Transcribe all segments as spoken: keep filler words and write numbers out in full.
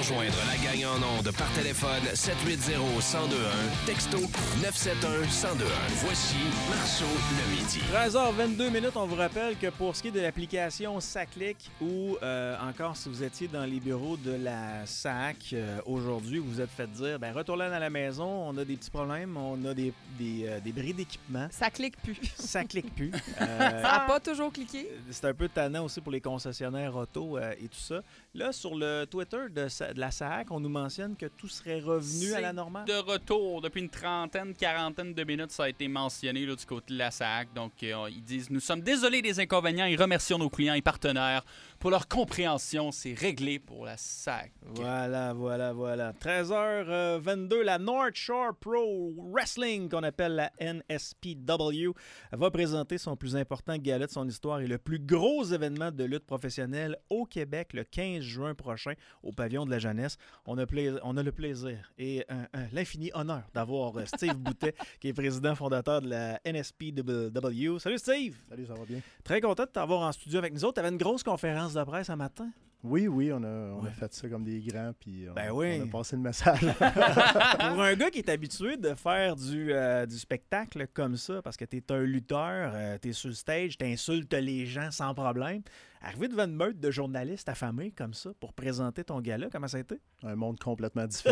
rejoindre la gang en ondes par téléphone sept huit zéro, un zéro deux un, texto neuf sept un, un zéro deux un. Voici Marceau le midi. treize heures vingt-deux minutes, on vous rappelle que pour ce qui est de l'application SACLIC ou euh, encore si vous étiez dans les bureaux de la S A C euh, aujourd'hui, vous vous êtes fait dire, ben retournez à la maison, on a des petits problèmes, on a des, des, euh, des bris d'équipement. Ça clique plus. Ça clique plus. Euh, Ça n'a pas toujours cliqué. C'est un peu tannant aussi pour les concessionnaires auto euh, et tout ça. Là, sur le Twitter de, de la S A C, on nous mentionne que tout serait revenu C'est à la normale. de retour. Depuis une trentaine, quarantaine de minutes, ça a été mentionné là, du côté de la S A C. Donc, euh, ils disent « Nous sommes désolés des inconvénients et remercions nos clients et partenaires pour leur compréhension. C'est réglé pour la S A C. » Voilà, voilà, voilà. treize heures vingt-deux, la North Shore Pro Wrestling, qu'on appelle la N S P W, va présenter son plus important gala de son histoire et le plus gros événement de lutte professionnelle au Québec le quinze juin prochain au pavillon de la Jeunesse. On a, pla- on a le plaisir et un, un, l'infini honneur d'avoir Steve Boutet, qui est président fondateur de la N S P W. Salut Steve! Salut, ça va bien? Très content de t'avoir en studio avec nous autres. Tu avais une grosse conférence de presse un matin? Oui, oui, on a, on ouais. a fait ça comme des grands, puis on, ben oui. on a passé le message. Pour un gars qui est habitué de faire du, euh, du spectacle comme ça, parce que t'es un lutteur, euh, t'es sur le stage, t'insultes les gens sans problème, arriver devant une meute de journalistes affamés comme ça pour présenter ton gala, comment ça a été? Un monde complètement différent.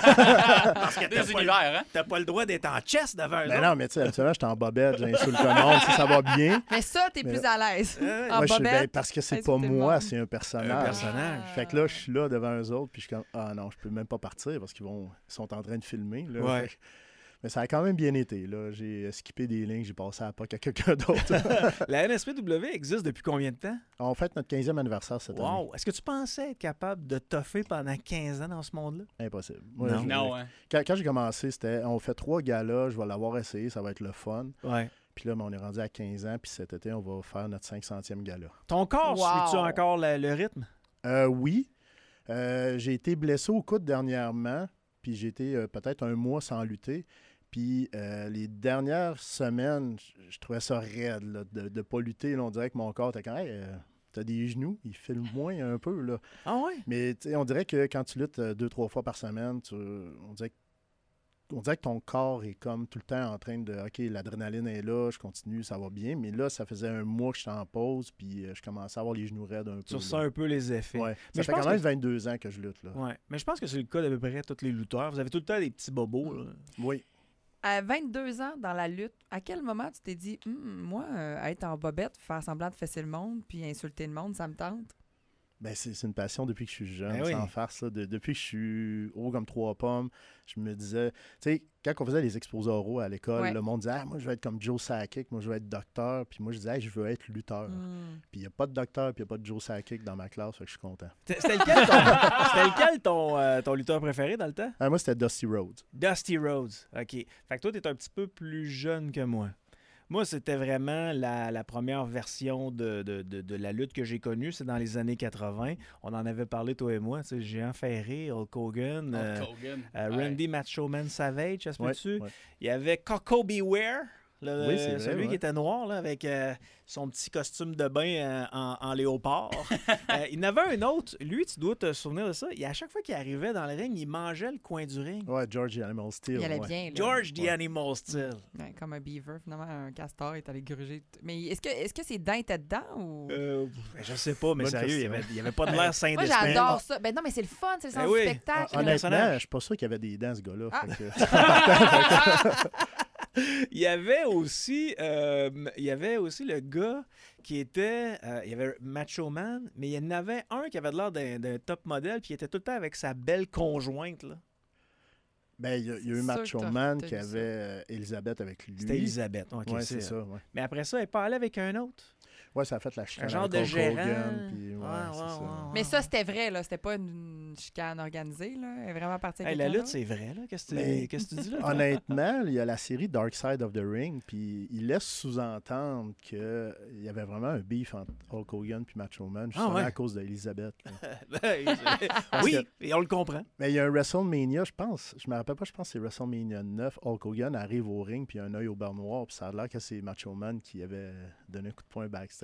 Parce que t'as Des pas, univers, le, hein? t'as pas le droit d'être en chest devant eux. Ben non, mais tu sais, habituellement, j'étais en bobette, j'insulte le monde, si ça va bien. Mais ça, t'es Mais plus là, à l'aise. Euh, en Moi, je suis- bobette, ben, parce que c'est pas insulter le moi, monde. c'est un personnage. Un personnage. Fait que là, je suis là devant eux autres, puis je suis comme, ah non, je peux même pas partir parce qu'ils vont, ils sont en train de filmer. Là. Ouais. Fait que- mais ça a quand même bien été. Là. J'ai skippé des lignes, j'ai passé à la P O C à quelqu'un d'autre. La N S P W existe depuis combien de temps? On fête notre quinzième anniversaire cette année. Wow! Est-ce que tu pensais être capable de toffer pendant quinze ans dans ce monde-là? Impossible. Moi, Non. je- Non, hein? Quand, quand j'ai commencé, c'était on fait trois galas, je vais l'avoir essayé, ça va être le fun. Ouais. Puis là, ben, on est rendu à quinze ans, puis cet été, on va faire notre cinq centième gala. Ton corps, Wow. suis-tu encore le, le rythme? Euh, oui. Euh, j'ai été blessé au coude dernièrement, puis j'ai été euh, peut-être un mois sans lutter. Puis euh, les dernières semaines, je, je trouvais ça raide là, de ne pas lutter. Là, on dirait que mon corps était comme hey, euh, t'as des genoux, il file moins un peu. Là. Ah ouais? Mais tu sais, on dirait que quand tu luttes euh, deux, trois fois par semaine, tu, on dirait que On dirait que ton corps est comme tout le temps en train de « OK, l'adrénaline est là, je continue, ça va bien. » Mais là, ça faisait un mois que j'étais en pause, puis euh, je commençais à avoir les genoux raides un peu. Tu ressens là. un peu les effets. Ouais. Mais Ça je fait pense quand même que- vingt-deux ans que je lutte. Là. Ouais. Mais je pense que c'est le cas d'à peu près tous les lutteurs. Vous avez tout le temps des petits bobos. Là. Oui. À vingt-deux ans dans la lutte, à quel moment tu t'es dit, Hum, moi, euh, être en bobette, faire semblant de fesser le monde, puis insulter le monde, ça me tente? Ben, c'est, c'est une passion depuis que je suis jeune, Ben oui. sans farce. Là. De- depuis que je suis haut comme trois pommes, je me disais... Tu sais, quand on faisait les exposés oraux à l'école, Ouais. le monde disait ah, « moi, je veux être comme Joe Sakic, moi, je veux être docteur. » Puis moi, je disais hey, « je veux être lutteur. Hum. Puis il n'y a pas de docteur, puis il n'y a pas de Joe Sakic dans ma classe, fait que je suis content. C'était c'était lequel ton, c'était lequel ton, euh, ton lutteur préféré dans le temps? Ah, moi, c'était Dusty Rhodes. Dusty Rhodes. OK. Fait que toi, t'es un petit peu plus jeune que moi. Moi, c'était vraiment la, la première version de, de, de, de la lutte que j'ai connue. C'est dans les années quatre-vingt. On en avait parlé, toi et moi. Tu sais, Géant Ferré, Hulk Hogan, euh, Hulk Hogan. euh, Ouais. Randy Macho Man Savage, ça se Ouais, peut-tu? ouais. Il y avait Coco Beware. Le, Oui, c'est vrai, celui ouais. qui était noir là, avec euh, son petit costume de bain euh, en, en léopard. Euh, il y en avait un autre. Lui, tu dois te souvenir de ça. Il, à chaque fois qu'il arrivait dans le ring, il mangeait le coin du ring. Ouais, George the Animal Steel. Il allait ouais. bien, là. George the Ouais. Animal Steel. Ouais, comme un beaver, finalement, un castor est allé gruger. t- Mais est-ce que, est-ce que ses dents étaient dedans ou... Euh, je sais pas, mais Bonne sérieux, il n'y question. avait, il y avait pas de l'air sain Moi, d'esprit. j'adore ça. Ben non, mais c'est le fun, c'est le Ben sens oui. du spectacle. Hon- là. Honnêtement, personnage. je suis pas sûr qu'il y avait des dents, ce gars-là. Ah. fait que- Il y avait aussi, euh, il y avait aussi le gars qui était, euh, il y avait Macho Man, mais il y en avait un qui avait de l'air d'un, d'un top modèle, puis il était tout le temps avec sa belle conjointe là. Ben, il y a, il y a eu C'est sûr Macho que t'as- Man t'as qui vu ça. avait euh, Elisabeth avec lui. C'était Elisabeth. Ok, Ouais, c'est c'est ça. Ouais. Mais après ça, elle parlait avec un autre. Ouais, ça a fait la chicane. Un genre avec de Hulk gérant. Hogan, puis, ouais, Ouais, c'est ouais, ça. ouais. Mais ça, c'était vrai, là. C'était pas une chicane organisée, là. Elle est vraiment partie avec Hey, la quelqu'un lutte, c'est vrai là. Qu'est-ce que tu, Mais- qu'est-ce que tu dis là? toi? Honnêtement, il y a la série Dark Side of the Ring, puis il laisse sous-entendre qu'il y avait vraiment un beef entre Hulk Hogan et Macho Man, justement Ah ouais. à cause d'Elisabeth. Ben, oui, et on le comprend. Mais il y a un WrestleMania, je pense, je me rappelle pas, je pense que c'est WrestleMania neuf, Hulk Hogan arrive au ring, puis il a un œil au beurre noir, puis ça a l'air que c'est Macho Man qui avait donné un coup de poing backstage.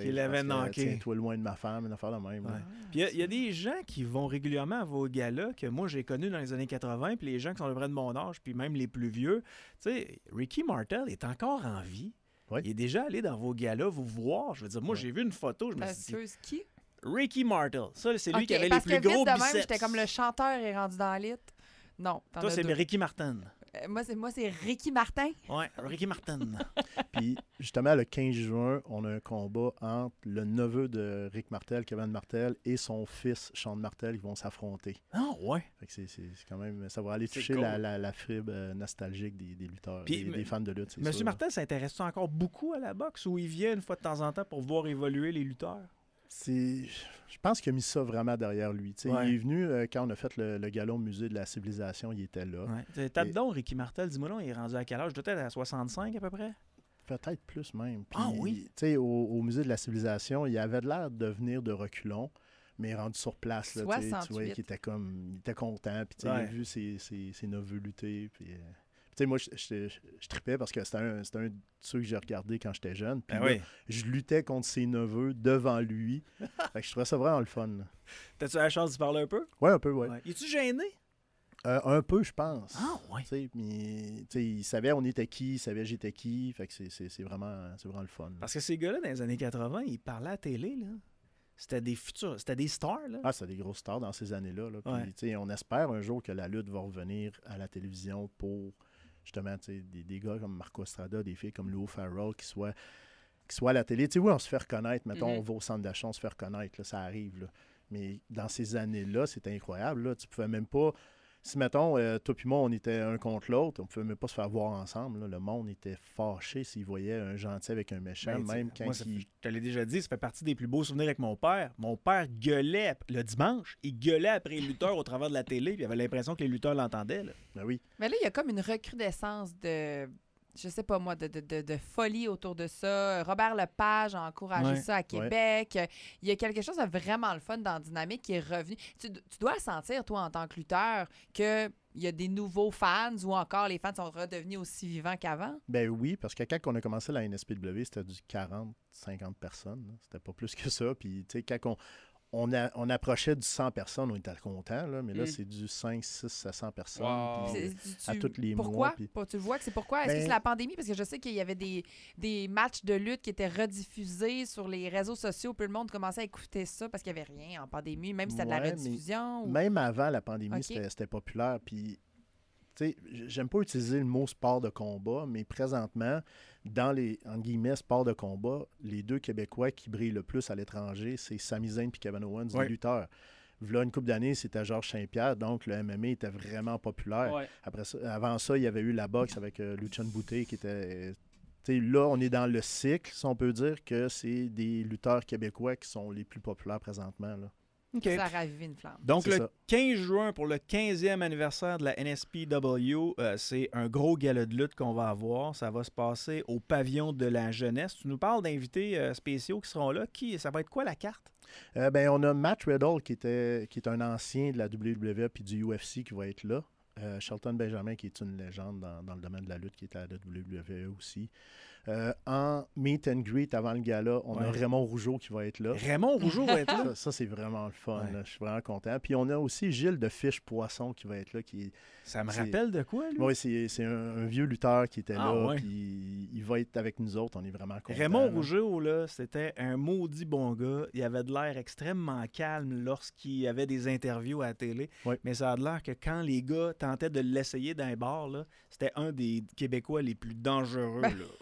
Qu'il l'avait knocké. Tiens-toi loin de ma femme, une affaire de même. Ouais. là. Puis il y, y a des gens qui vont régulièrement à vos galas que moi j'ai connus dans les années quatre-vingt, puis les gens qui sont à peu près de mon âge, puis même les plus vieux. Tu sais, Ricky Martel est encore en vie. Oui. Il est déjà allé dans vos galas vous voir. Je veux dire, moi Ouais. j'ai vu une photo, je me suis dit, Excuse, qui? Ricky Martel. Ça, c'est lui Ok, qui avait les parce plus que vite gros de même, biceps. j'étais comme le chanteur est rendu dans l'it. Non, t'en Toi, as c'est deux. Ricky Martin. Euh, moi, c'est moi, c'est Ricky Martin. Ouais, Ricky Martin. Puis justement, le quinze juin, on a un combat entre le neveu de Rick Martel, Kevin Martel, et son fils, Sean Martel, qui vont s'affronter. Ah, ouais. Fait que c'est, c'est, c'est quand même, ça va aller C'est toucher cool. la, la, la fibre euh, nostalgique des, des lutteurs, Puis, des, m- des fans de lutte, c'est Monsieur sûr. Martel s'intéresse encore beaucoup à la boxe ou il vient une fois de temps en temps pour voir évoluer les lutteurs? C'est, je pense qu'il a mis ça vraiment derrière lui. Tu sais, Ouais. Il est venu, euh, quand on a fait le, le gala au musée de la civilisation, il était là. Ouais. Tape Et- donc, Ricky Martel, dis-moi donc, il est rendu à quel âge? Peut-être à soixante-cinq à peu près? Peut-être plus même. Puis, Ah oui? tu sais, au, au musée de la civilisation, il avait l'air de venir de reculons, mais rendu sur place, là, tu sais, tu soixante-huit. voyais qu'il était comme, il était content, puis tu sais, il Ouais. a vu ses, ses, ses neveux lutter, puis... euh, tu sais, moi, je, je, je, je tripais parce que c'était un, c'était un de ceux que j'ai regardé quand j'étais jeune. Puis Ben là, oui. je luttais contre ses neveux devant lui. Fait que je trouvais ça vraiment le fun. là. T'as-tu la chance d'y parler un peu? Ouais, un peu, ouais. Ouais. Es-tu gêné? Euh, un peu, je pense. Ah, ouais. Tu sais, mais, tu sais, il savait on était qui, il savait j'étais qui. Fait que c'est, c'est, c'est vraiment, c'est vraiment le fun. là. Parce que ces gars-là, dans les années quatre-vingt, ils parlaient à la télé, là. C'était des futurs, c'était des stars, là. Ah, c'est des grosses stars dans ces années-là. Là. Puis, Ouais. tu sais, on espère un jour que la lutte va revenir à la télévision pour, justement, tu sais, des, des gars comme Marco Estrada, des filles comme Lou Farrell qui soient, qui soient à la télé. Tu sais, oui, on se fait reconnaître. Mettons, Mhm. on va au centre d'achat, on se fait reconnaître. Là, ça arrive. Là. Mais dans ces années-là, c'était incroyable. Là. Tu pouvais même pas... Si, mettons, euh, toi puis moi, on était un contre l'autre, on pouvait même pas se faire voir ensemble. là. Le monde était fâché s'il voyait un gentil avec un méchant, Ben, tu sais, même quand moi, ça- il... je te l'ai déjà dit, ça fait partie des plus beaux souvenirs avec mon père. Mon père gueulait ap- le dimanche, il gueulait après les lutteurs au travers de la télé, puis il avait l'impression que les lutteurs l'entendaient. Là. Ben oui. Mais là, il y a comme une recrudescence de, je sais pas moi, de, de, de, de folie autour de ça. Robert Lepage a encouragé Ouais. ça à Québec. Il y a quelque chose de vraiment le fun dans Dynamique qui est revenu. Tu, tu dois sentir, toi, en tant que lutteur, que il y a des nouveaux fans ou encore les fans sont redevenus aussi vivants qu'avant? Ben oui, parce que quand on a commencé la N S P W, c'était du quarante cinquante personnes. là. C'était pas plus que ça. Puis, tu sais, quand on, on, a- on approchait du cent personnes, on était contents, là, mais là, Mm. c'est du cinq, six à cent personnes. Wow. puis, C'est- à tu- tous les pourquoi? mois, puis- Pour- Tu le vois que c'est pourquoi? Est-ce Ben- que c'est la pandémie? Parce que je sais qu'il y avait des, des matchs de lutte qui étaient rediffusés sur les réseaux sociaux. Puis le monde commençait à écouter ça parce qu'il n'y avait rien en pandémie, même si c'était de la Ouais, mais rediffusion. ou- Même avant la pandémie, Ok. c'était, c'était populaire. Puis, tu sais, j'aime pas utiliser le mot sport de combat, mais présentement, dans les, entre guillemets, sports de combat, les deux Québécois qui brillent le plus à l'étranger, c'est Sami Zayn et Kevin Owens, Ouais. les lutteurs. V'là une couple d'années, c'était Georges Saint-Pierre, donc le M M A était vraiment populaire. Ouais. Après ça, avant ça, il y avait eu la boxe avec euh, Lucien Boutet qui était. euh, tu sais, là, on est dans le cycle, si on peut dire que c'est des lutteurs québécois qui sont les plus populaires présentement. Là. OK. Ça a ravivé une flamme. Donc, C'est le ça. quinze juin, pour le quinzième anniversaire de la N S P W, euh, c'est un gros gala de lutte qu'on va avoir. Ça va se passer au pavillon de la jeunesse. Tu nous parles d'invités euh, spéciaux qui seront là. Qui, ça va être quoi la carte? Euh, ben, on a Matt Riddle qui, était, qui est un ancien de la W W E puis du U F C qui va être là. Euh, Shelton Benjamin qui est une légende dans, dans le domaine de la lutte qui est à la W W E aussi. Euh, en meet and greet avant le gala, on a Ouais. Raymond Rougeau qui va être là. Raymond Rougeau va être là. Ça, ça, c'est vraiment le fun. Ouais. là. Je suis vraiment content. Puis on a aussi Gilles de Fiche Poisson qui va être là. Qui est, Ça me C'est- rappelle de quoi, lui? ouais, c'est, c'est un, un vieux lutteur qui était Ah, là. ouais. Puis il va être avec nous autres. On est vraiment contents. Raymond là. Rougeau, là, c'était un maudit bon gars. Il avait de l'air extrêmement calme lorsqu'il avait des interviews à la télé. Oui. Mais ça a de l'air que quand les gars tentaient de l'essayer dans les bars, là, c'était un des Québécois les plus dangereux.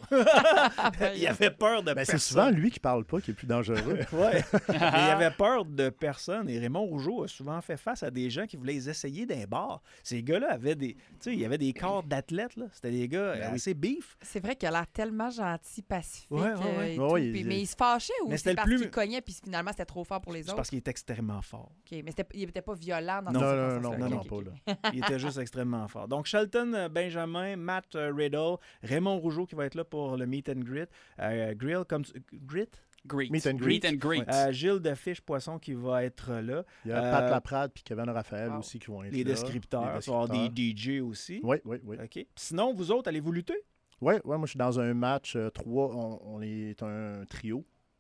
là. Il avait peur de Ben, c'est personne. souvent lui qui parle pas qui est le plus dangereux. Ouais. Mais il avait peur de personne. Et Raymond Rougeau a souvent fait face à des gens qui voulaient les essayer d'un bar. Ces gars-là avaient des. Tu sais, il y avait des corps d'athlètes, là. C'était des gars Ben oui. assez beef. C'est vrai qu'il a l'air tellement gentil, pacifique. Ouais, ouais, ouais. euh, et Ouais, tout. ouais, Puis- il- mais il se fâchait ou Mais c'était c'est le parce plus- qu'il cognait puis finalement c'était trop fort pour les C'est autres? parce qu'il est extrêmement fort. OK, mais c'était- il n'était pas violent dans Non. ces Non, non, circonstances-là. non, OK, non, OK, pas OK. là. Il était juste extrêmement fort. Donc, Shelton euh, Benjamin, Matt euh, Riddle, Raymond Rougeau qui va être là pour le Meet and Greet. Euh, Grill, comme tu- Grit? Great. Meet and Greet greet. and greet. Euh, Gilles de Fiche Poisson qui va être là. Il y a Euh, Pat Laprade puis Kevin Raphaël wow. aussi qui vont être Les là. descripteurs. Les Il va y avoir des descripteurs. D J aussi. Oui, oui, oui. OK. Sinon, vous autres, allez-vous lutter? Oui, ouais, moi je suis dans un match euh, trois. On, on est un trio.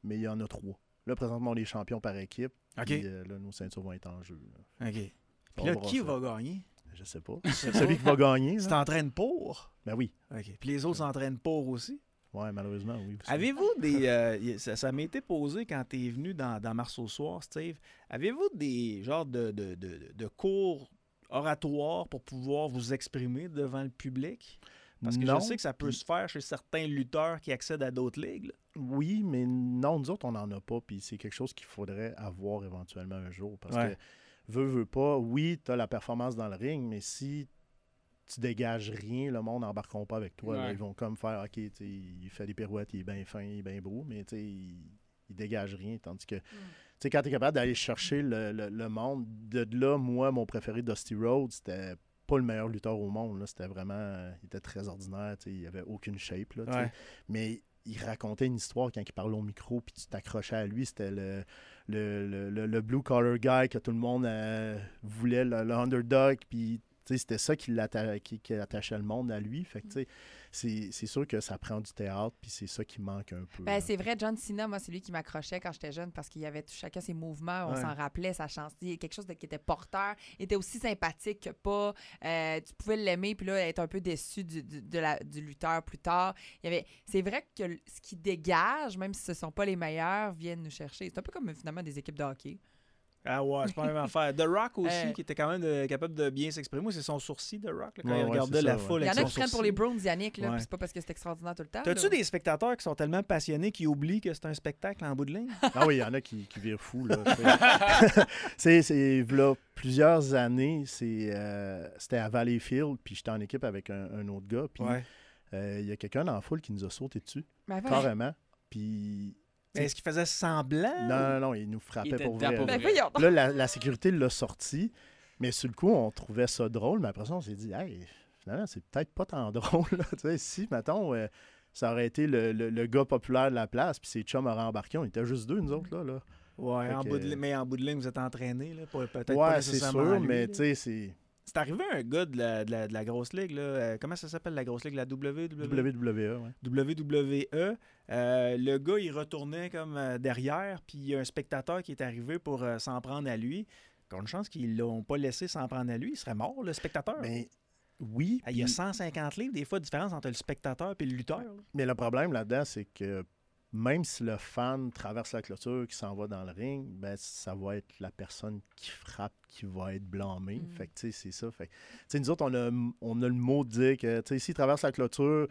mais il y en a trois. Là, présentement, on est champions par équipe. OK. Puis, euh, là, nos ceintures vont être en jeu. Là. OK. On Puis là, verra qui ça. va gagner? Je sais pas. Celui qui va gagner. Tu là. t'entraînes pour? Ben oui. OK. Puis les autres s'entraînent pour aussi? Ouais, malheureusement, oui. aussi. Avez-vous des... euh, y- ça ça m'a été posé quand tu es venu dans, dans Mars au soir, Steve. Avez-vous des genres de, de, de, de cours oratoires pour pouvoir vous exprimer devant le public? Parce que Non, je sais que ça peut puis- se faire chez certains lutteurs qui accèdent à d'autres ligues. là. Oui, mais non, nous autres, on n'en a pas. Puis c'est quelque chose qu'il faudrait avoir éventuellement un jour. Parce Ouais. que, veux, veux pas, oui, tu as la performance dans le ring, mais si tu dégages rien, le monde n'embarqueront pas avec toi. là. Ouais. Ils vont comme faire, OK, tu sais, il fait des pirouettes, il est bien fin, il est bien beau, mais tu sais, il, il dégage rien. Tandis que, tu sais, quand tu es capable d'aller chercher le, le- le monde, de là, moi, mon préféré, Dusty Rhodes, c'était pas le meilleur lutteur au monde. là. C'était vraiment, euh, il était très ordinaire, tu sais, il avait aucune shape. Là, tu sais. Ouais. Mais il racontait une histoire quand il parlait au micro, puis tu t'accrochais à lui. C'était le, le, le, le- le blue-collar guy que tout le monde euh, voulait, le, le underdog. Puis tu sais, c'était ça qui, l'atta- qui, qui attachait le monde à lui. Fait que, tu sais, c'est, c'est sûr que ça prend du théâtre, puis c'est ça qui manque un peu. Ben, là. c'est vrai, John Cena, moi, c'est lui qui m'accrochait quand j'étais jeune parce qu'il y avait tout- chacun ses mouvements, on Ouais. s'en rappelait, sa chanson, il y a quelque chose de- qui était porteur, il était aussi sympathique que pas. Euh, tu pouvais l'aimer, puis là, être un peu déçu du, du- de la- du lutteur plus tard. Il y avait, c'est vrai que le- ce qui dégage, même si ce ne sont pas les meilleurs, viennent nous chercher. C'est un peu comme finalement des équipes de hockey. Ah ouais, c'est pas la même affaire. The Rock aussi, Euh. qui était quand même de- capable de bien s'exprimer. Moi, c'est son sourcil, The Rock, là, quand Ouais, il ouais, regardait c'est la ça, ouais. foule Il y en avec a son qui prennent pour sourcil. les Browns, Yannick, là, Ouais. puis c'est pas parce que c'est extraordinaire tout le temps. T'as-tu là. des spectateurs qui sont tellement passionnés qu'ils oublient que c'est un spectacle en bout de ligne? Ah oui, il y en a qui, qui virent fous. Là. C'est- c'est, c'est, v'là plusieurs années, c'est, euh, c'était à Valleyfield, puis j'étais en équipe avec un, un autre gars, puis Ouais. euh, il y a quelqu'un dans la foule qui nous a sauté dessus, Ben, ouais. carrément. Puis Mais est-ce qu'il faisait semblant? non, non, non, il nous frappait Il était pour dedans vrai. pour là. Ben, voyons. Là, la, la sécurité l'a sorti, mais sur le coup, on trouvait ça drôle, mais après ça, on s'est dit, hey, finalement, c'est peut-être pas tant drôle. Là. Tu sais, si, mettons, euh, ça aurait été le, le- le gars populaire de la place, puis ses chums auraient embarqué, on était juste deux, nous autres, là. là. Ouais, Fait en que- bout de ligne, mais en bout de ligne, vous êtes entraînés, là, pas- peut-être pas Ouais, c'est nécessairement sûr, lui, mais là. tu sais, c'est C'est arrivé un gars de la, de la, de la grosse ligue, là. euh, comment ça s'appelle, la grosse ligue? La W W E? W W E, ouais. W W E. Euh, le gars, il retournait comme euh, derrière, puis il y a un spectateur qui est arrivé pour euh, s'en prendre à lui. Qu'on une chance qu'ils l'ont pas laissé s'en prendre à lui. Il serait mort, le spectateur. Ben, oui, Ah, il y a puis- cent cinquante livres, des fois, de différence entre le spectateur et le lutteur. là. mais le problème là-dedans, c'est que même si le fan traverse la clôture, qui s'en va dans le ring, ben ça va être la personne qui frappe qui va être blâmée. Mm. Fait que, tu sais, c'est ça. Fait que, tu sais, nous autres, on a, on a le mot de dire que, tu sais, s'il traverse la clôture,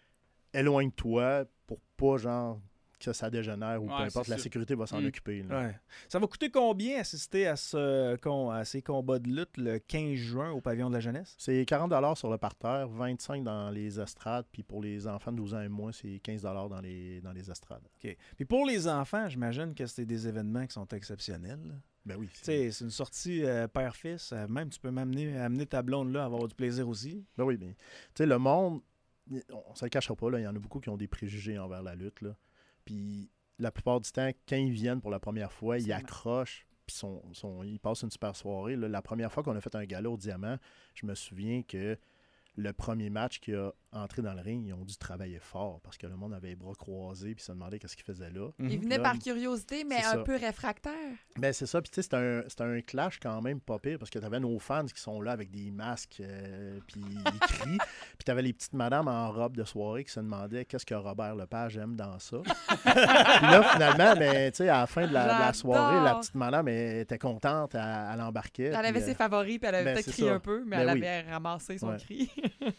éloigne-toi pour pas, genre, que ça dégénère ou Ouais, peu importe, c'est la sûr. sécurité va s'en Mm. occuper. là. Ouais. Ça va coûter combien assister à, ce, com- à ces combats de lutte le quinze juin au pavillon de la jeunesse? C'est quarante dollars sur le parterre, vingt-cinq dans les estrades, puis pour les enfants de douze ans et moins, c'est quinze dollars dans les, dans les estrades. OK. Puis pour les enfants, j'imagine que c'est des événements qui sont exceptionnels. là. Ben oui. Tu sais, c'est une sortie euh, père-fils. euh, même, tu peux m'amener amener ta blonde là, avoir du plaisir aussi. Ben oui, mais tu sais, le monde, y- on ne se le cachera pas, là, il y en a beaucoup qui ont des préjugés envers la lutte. Là. Puis la plupart du temps, quand ils viennent pour la première fois, ils Absolument. accrochent, puis sont, sont- ils passent une super soirée. là. La première fois qu'on a fait un gala au Diamant, je me souviens que le premier match qui a entré dans le ring, ils ont dû travailler fort parce que le monde avait les bras croisés puis se demandait qu'est-ce qu'ils faisaient là. Il venait Là, par curiosité, mais c'est un ça. peu réfractaire. Ben c'est ça, puis tu sais, c'est un, c'est un clash quand même pas pire, parce que t'avais nos fans qui sont là avec des masques, euh, puis ils crient, puis t'avais les petites madames en robe de soirée qui se demandaient qu'est-ce que Robert Lepage aime dans ça. Puis là, finalement, ben, tu sais, à la fin de la, de la soirée, la J'adore. petite madame elle était contente, elle, elle embarquait. Elle puis, avait euh, ses favoris, puis elle avait ben, peut-être c'est crié ça. un peu, mais Ben elle oui. avait ramassé son Ouais. cri.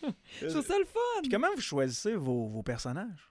Je trouve ça le fun. Puis comment vous choisissez vos, vos personnages?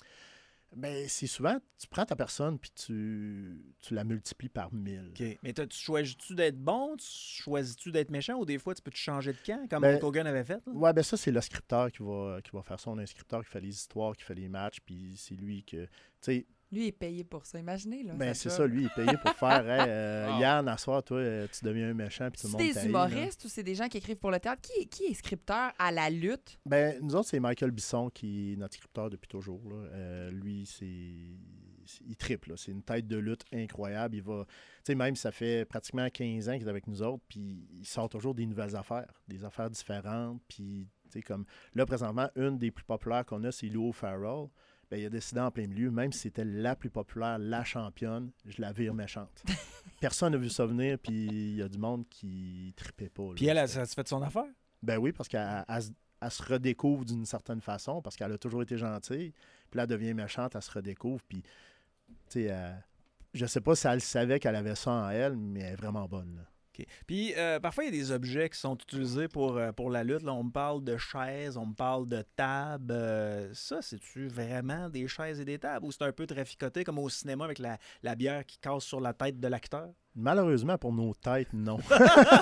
ben, c'est souvent, tu prends ta personne, puis tu, tu la multiplies par mille. OK. Mais t'as- tu choisis-tu d'être bon? Tu choisis-tu d'être méchant? Ou des fois, tu peux te changer de camp, comme Ben, Hulk Hogan avait fait? là? Ouais, ben ça, c'est le scripteur qui va, qui va faire ça. On a un scripteur qui fait les histoires, qui fait les matchs, puis c'est lui que... Tu sais, Lui il est payé pour ça, imaginez. Là, ben, sa c'est job. ça, lui, il est payé pour faire hey, euh, Wow. Yann, à soir, toi, euh, tu deviens un méchant, puis tout le C'est monde des t'haït, là. humoristes ou c'est des gens qui écrivent pour le théâtre? Qui, qui est scripteur à la lutte? Ben, nous autres, c'est Michael Bisson qui est notre scripteur depuis toujours. Là. Euh, lui, c'est. c'est- Il triple, là. C'est une tête de lutte incroyable. Il va. Tu sais, même ça fait pratiquement quinze ans qu'il est avec nous autres, puis il sort toujours des nouvelles affaires, des affaires différentes. Puis, tu sais, comme là, présentement, une des plus populaires qu'on a, c'est Lou Farrell. ben, il a décidé en plein milieu, même si c'était la plus populaire, la championne, je la vire méchante. Personne n'a vu ça venir, puis il y a du monde qui tripait pas. Là. Puis elle, ça a fait son affaire? Ben oui, parce qu'elle elle, elle se redécouvre d'une certaine façon, parce qu'elle a toujours été gentille. Puis là, elle devient méchante, elle se redécouvre. Puis, tu sais, elle, je sais pas si elle savait qu'elle avait ça en elle, mais elle est vraiment bonne. Là. Okay. Puis, euh, parfois, il y a des objets qui sont utilisés pour, euh, pour la lutte. Là, on me parle de chaises, on me parle de tables. Euh, ça, c'est-tu vraiment des chaises et des tables? Ou c'est un peu traficoté, comme au cinéma, avec la, la bière qui casse sur la tête de l'acteur? Malheureusement, pour nos têtes, non. Tu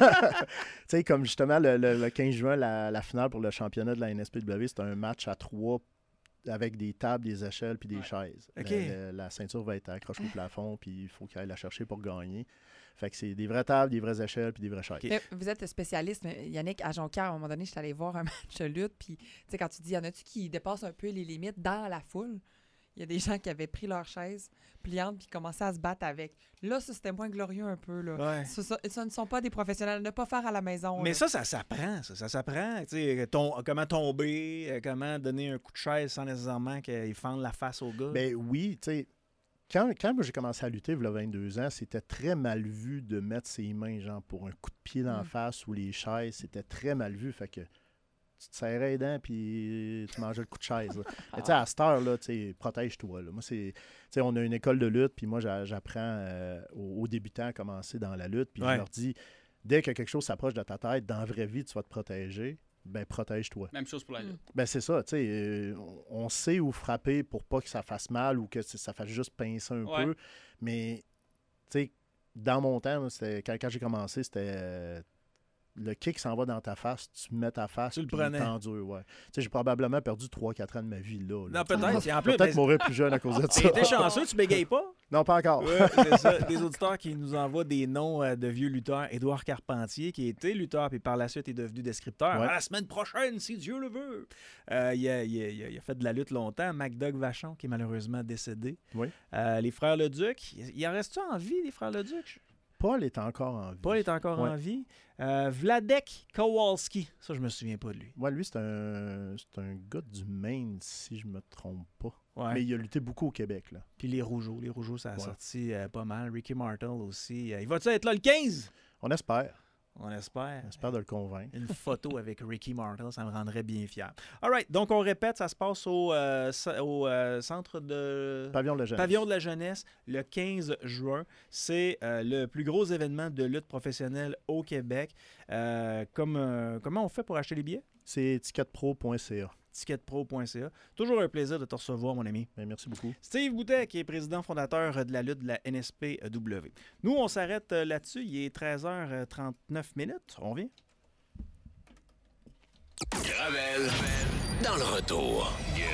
sais, comme justement, le, le, le quinze juin, la, la finale pour le championnat de la N S P W, c'était un match à trois avec des tables, des échelles puis des ouais. chaises. Okay. Le, le, la ceinture va être accrochée au plafond, puis il faut qu'il aille la chercher pour gagner. Fait que c'est des vraies tables, des vraies échelles puis des vraies chaises. Okay. Vous êtes spécialiste, mais Yannick, à Jonquière, à un moment donné, je suis allée voir un match de lutte, puis tu sais, quand tu dis, y en a-tu qui dépassent un peu les limites dans la foule? Il y a des gens qui avaient pris leur chaise pliante puis commençaient à se battre avec. Là, ça, c'était moins glorieux un peu. Là. Ouais. Ça, ça, ça ne sont pas des professionnels. Ne pas faire à la maison. Mais là. ça, ça s'apprend. Ça, ça s'apprend. Tu sais, tom- comment tomber, comment donner un coup de chaise sans nécessairement qu'il fende la face au gars. Ben oui, tu sais. Quand, quand moi, j'ai commencé à lutter, il y a vingt-deux ans, c'était très mal vu de mettre ses mains genre pour un coup de pied dans la mm. face ou les chaises. C'était très mal vu. Fait que tu te serrais les dents puis tu mangeais le coup de chaise. Mais tu sais, à cette heure-là, protège-toi. Là. Moi, c'est, on a une école de lutte, puis moi, j'apprends euh, aux, aux débutants à commencer dans la lutte, puis ouais. je leur dis, dès que quelque chose s'approche de ta tête, dans la vraie vie, tu vas te protéger, ben protège-toi. Même chose pour la lutte. Ben c'est ça, tu sais, euh, on sait où frapper pour pas que ça fasse mal ou que ça fasse juste pincer un ouais. peu, mais tu sais, dans mon temps, c'était, quand, quand j'ai commencé, c'était... Euh, le kick s'en va dans ta face, tu mets ta face, tu le puis prenais. Il t'endure, ouais. Tu sais, j'ai probablement perdu trois quatre ans de ma vie là. là non, peut-être. C'est en plus, peut-être mais... mourir plus jeune à cause de ça. T'es chanceux, tu bégayes pas? Non, pas encore. Ouais, c'est ça. Des auditeurs qui nous envoient des noms euh, de vieux lutteurs. Édouard Carpentier, qui était lutteur, puis par la suite est devenu descripteur. Ouais. À la semaine prochaine, si Dieu le veut. Euh, il, a, il, a, il a fait de la lutte longtemps. MacDoug Vachon, qui est malheureusement décédé. Oui. Euh, les frères Leduc. Il en reste-tu en vie, les frères Leduc? Paul est encore en vie. Paul est encore ouais. en vie. Euh, Vladek Kowalski, ça, je me souviens pas de lui. Ouais, lui, c'est un, c'est un gars du Maine, si je me trompe pas. Ouais. Mais il a lutté beaucoup au Québec. Là. Puis les Rougeaux, les Rougeaux, ça a ouais. sorti euh, pas mal. Ricky Martel aussi. Euh, il va-tu être là le quinze? On espère. On espère. On espère de le convaincre. Une photo avec Ricky Martel, ça me rendrait bien fier. All right, donc on répète, ça se passe au, euh, au euh, centre de... Pavillon de la Jeunesse. Pavillon de la Jeunesse, le quinze juin. C'est euh, le plus gros événement de lutte professionnelle au Québec. Euh, comme, euh, comment on fait pour acheter les billets? C'est ticket pro point c a. ticket pro point c a. Toujours un plaisir de te recevoir, mon ami. Bien, merci beaucoup. Steve Boutet, qui est président fondateur de la lutte de la N S P W. Nous, on s'arrête là-dessus. Il est treize heures trente-neuf minutes. On revient. Gravel dans le retour.